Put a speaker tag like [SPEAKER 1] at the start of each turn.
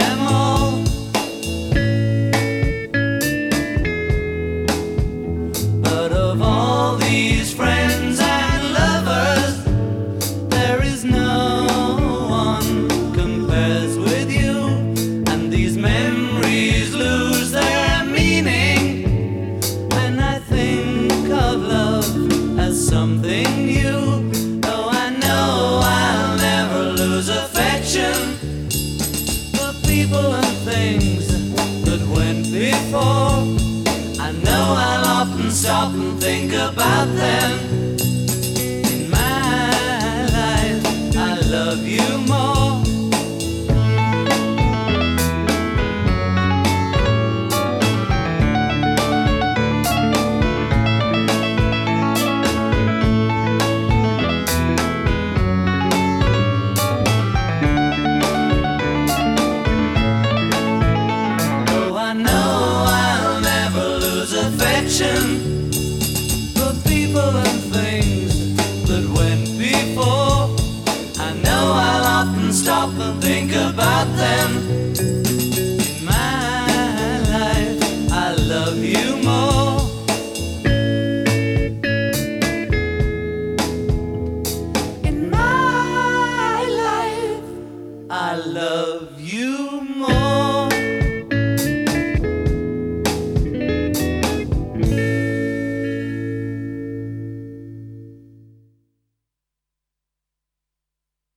[SPEAKER 1] them all. But of all these friends and lovers, there is no one compares with you. And these memories lose their meaning when I think of love as something new. Though I know I'll never lose affection for people and things that went before. I know I'll often stop and think about them. In my life, I love you more. Though I know I'll never lose affection for people and things that went before. I know I'll often stop and think about them. In my life, I love you more. In my life, I love you more.